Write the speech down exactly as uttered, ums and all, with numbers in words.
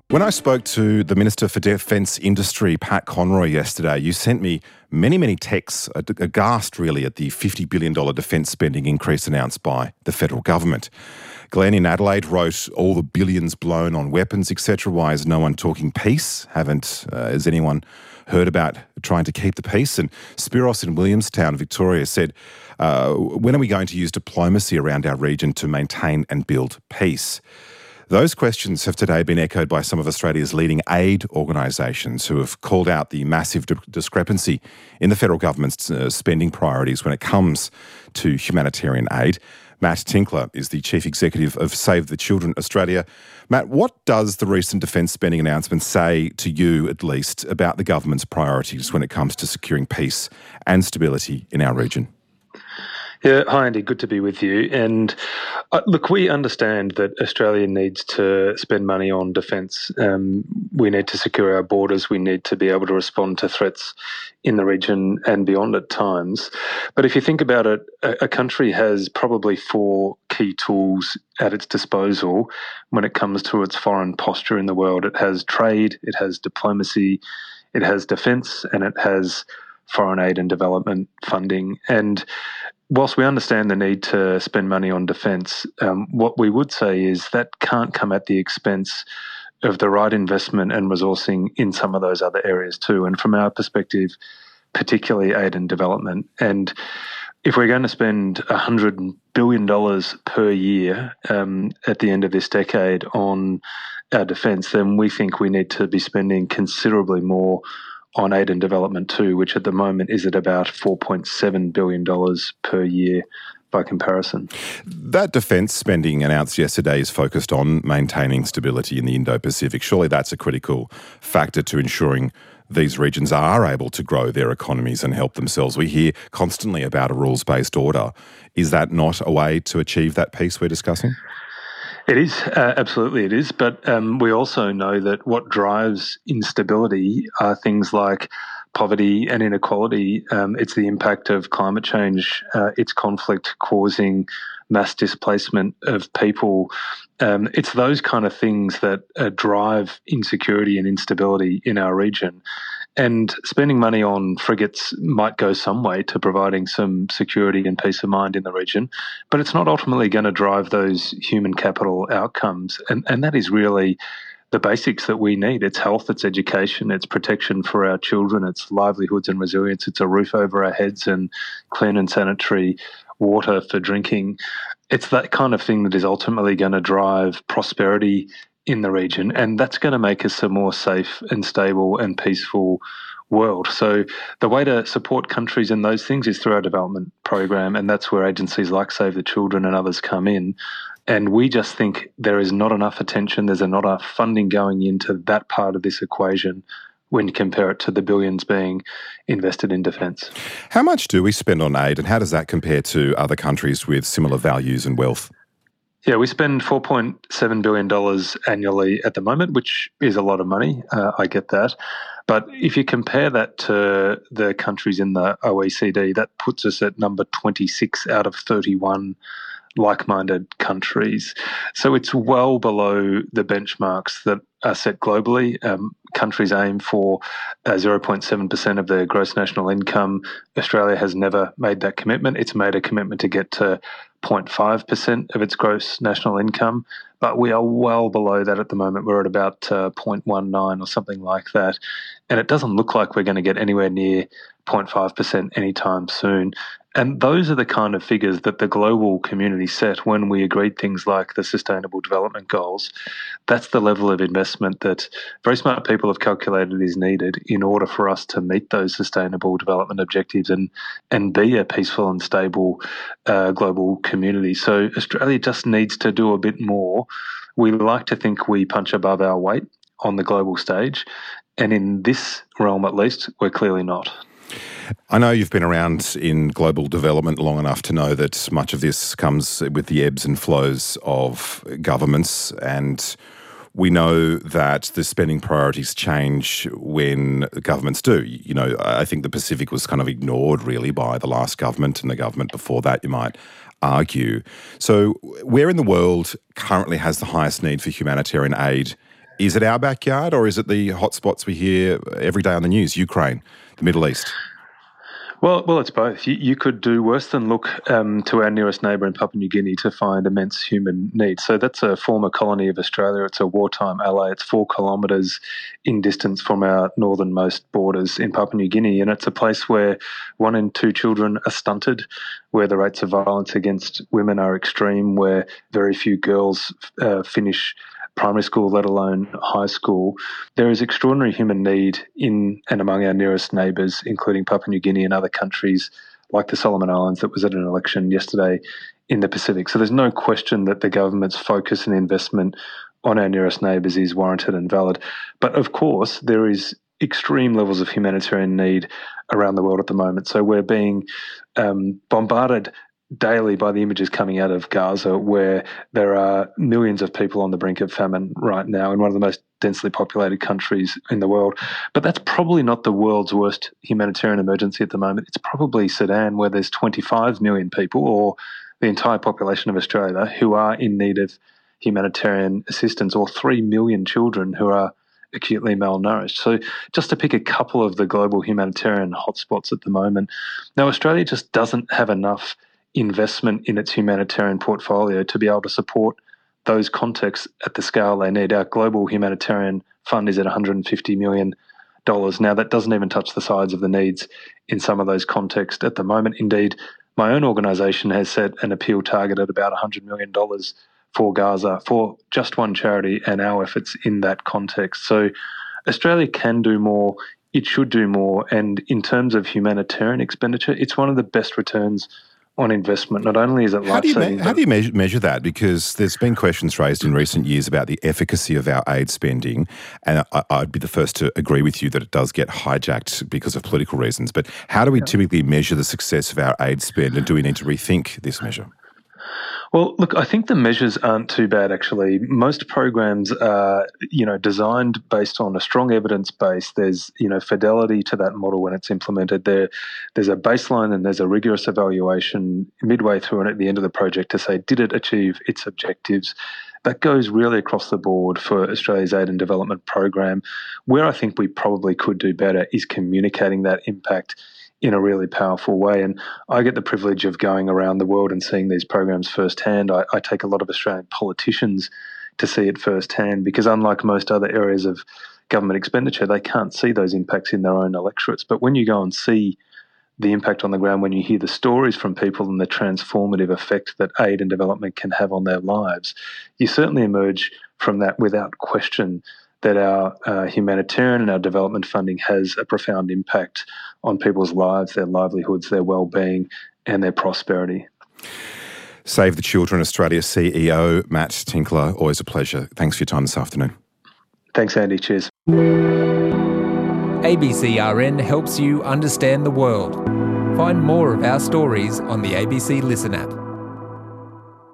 When I spoke to the Minister for Defence Industry, Pat Conroy, yesterday, you sent me many, many texts, aghast really at the fifty billion dollars defence spending increase announced by the federal government. Glenn in Adelaide wrote, all the billions blown on weapons, et cetera. Why is no one talking peace? Haven't, uh, has anyone heard about trying to keep the peace? And Spiros in Williamstown, Victoria, said, uh, when are we going to use diplomacy around our region to maintain and build peace? Those questions have today been echoed by some of Australia's leading aid organisations who have called out the massive di- discrepancy in the federal government's uh, spending priorities when it comes to humanitarian aid. Matt Tinkler is the Chief Executive of Save the Children Australia. Matt, what does the recent defence spending announcement say to you, at least, about the government's priorities when it comes to securing peace and stability in our region? Yeah, hi Andy, good to be with you. And uh, look, we understand that Australia needs to spend money on defence. Um, we need to secure our borders. We need to be able to respond to threats in the region and beyond at times. But if you think about it, a, a country has probably four key tools at its disposal when it comes to its foreign posture in the world. It has trade, it has diplomacy, it has defence, and it has foreign aid and development funding. And whilst we understand the need to spend money on defence, um, what we would say is that can't come at the expense of the right investment and resourcing in some of those other areas too. And from our perspective, particularly aid and development. And if we're going to spend one hundred billion dollars per year um, at the end of this decade on our defence, then we think we need to be spending considerably more on aid and development too, which at the moment is at about four point seven billion dollars per year by comparison. That defence spending announced yesterday is focused on maintaining stability in the Indo-Pacific. Surely that's a critical factor to ensuring these regions are able to grow their economies and help themselves. We hear constantly about a rules-based order. Is that not a way to achieve that peace we're discussing? It is, uh, absolutely it is. But um, we also know that what drives instability are things like poverty and inequality. Um, it's the impact of climate change, uh, it's conflict causing mass displacement of people. Um, it's those kind of things that uh, drive insecurity and instability in our region. And spending money on frigates might go some way to providing some security and peace of mind in the region, but it's not ultimately going to drive those human capital outcomes. And, and that is really the basics that we need. It's health, it's education, it's protection for our children, it's livelihoods and resilience, it's a roof over our heads and clean and sanitary water for drinking. It's that kind of thing that is ultimately going to drive prosperity in the region, and that's going to make us a more safe and stable and peaceful world. So the way to support countries in those things is through our development program, and that's where agencies like Save the Children and others come in. And we just think there is not enough attention, there's not enough funding going into that part of this equation when you compare it to the billions being invested in defence. How much do we spend on aid, and how does that compare to other countries with similar values and wealth? Yeah, we spend four point seven billion dollars annually at the moment, which is a lot of money. Uh, I get that. But if you compare that to the countries in the O E C D, that puts us at number twenty-six out of thirty-one like-minded countries. So it's well below the benchmarks that are set globally. Um, countries aim for uh, zero point seven percent of their gross national income. Australia has never made that commitment. It's made a commitment to get to zero point five percent of its gross national income, but we are well below that at the moment. We're at about uh, zero point one nine or something like that, and it doesn't look like we're going to get anywhere near zero point five percent anytime soon. And those are the kind of figures that the global community set when we agreed things like the Sustainable Development Goals. That's the level of investment that very smart people have calculated is needed in order for us to meet those sustainable development objectives and, and be a peaceful and stable uh, global community. So Australia just needs to do a bit more. We like to think we punch above our weight on the global stage, and in this realm at least, we're clearly not. I know you've been around in global development long enough to know that much of this comes with the ebbs and flows of governments, and we know that the spending priorities change when governments do. You know, I think the Pacific was kind of ignored really by the last government and the government before that, you might argue. So where in the world currently has the highest need for humanitarian aid Is it our backyard, or is it the hotspots we hear every day on the news, Ukraine, the Middle East? Well, well, it's both. You, you could do worse than look um, to our nearest neighbour in Papua New Guinea to find immense human need. So that's a former colony of Australia. It's a wartime ally. It's four kilometres in distance from our northernmost borders in Papua New Guinea, and it's a place where one in two children are stunted, where the rates of violence against women are extreme, where very few girls uh, finish primary school, let alone high school. There is extraordinary human need in and among our nearest neighbours, including Papua New Guinea and other countries like the Solomon Islands that was at an election yesterday in the Pacific. So there's no question that the government's focus and investment on our nearest neighbours is warranted and valid. But of course, there is extreme levels of humanitarian need around the world at the moment. So we're being um, bombarded daily by the images coming out of Gaza, where there are millions of people on the brink of famine right now in one of the most densely populated countries in the world. But that's probably not the world's worst humanitarian emergency at the moment. It's probably Sudan, where there's twenty-five million people, or the entire population of Australia, who are in need of humanitarian assistance, or three million children who are acutely malnourished. So just to pick a couple of the global humanitarian hotspots at the moment. Now, Australia just doesn't have enough investment in its humanitarian portfolio to be able to support those contexts at the scale they need. Our global humanitarian fund is at one hundred fifty million dollars. Now, that doesn't even touch the size of the needs in some of those contexts at the moment. Indeed, my own organisation has set an appeal target at about one hundred million dollars for Gaza for just one charity and our efforts in that context. So Australia can do more. It should do more. And in terms of humanitarian expenditure, it's one of the best returns on investment. Not only is it how do you life-saving... me- how do you measure, measure that? Because there's been questions raised in recent years about the efficacy of our aid spending, and I, I'd be the first to agree with you that it does get hijacked because of political reasons. But how do we yeah. typically measure the success of our aid spend, and do we need to rethink this measure? Well, look, I think the measures aren't too bad, actually. Most programs are, you know, designed based on a strong evidence base. There's, you know, fidelity to that model when it's implemented. There, there's a baseline and there's a rigorous evaluation midway through and at the end of the project to say, did it achieve its objectives? That goes really across the board for Australia's aid and development program. Where I think we probably could do better is communicating that impact in a really powerful way. And I get the privilege of going around the world and seeing these programs firsthand. I, I take a lot of Australian politicians to see it firsthand because unlike most other areas of government expenditure, they can't see those impacts in their own electorates. But when you go and see the impact on the ground, when you hear the stories from people and the transformative effect that aid and development can have on their lives, you certainly emerge from that without question that our uh, humanitarian and our development funding has a profound impact on people's lives, their livelihoods, their well-being and their prosperity. Save the Children Australia C E O, Matt Tinkler, always a pleasure. Thanks for your time this afternoon. Thanks, Andy. Cheers. A B C R N helps you understand the world. Find more of our stories on the A B C Listen app.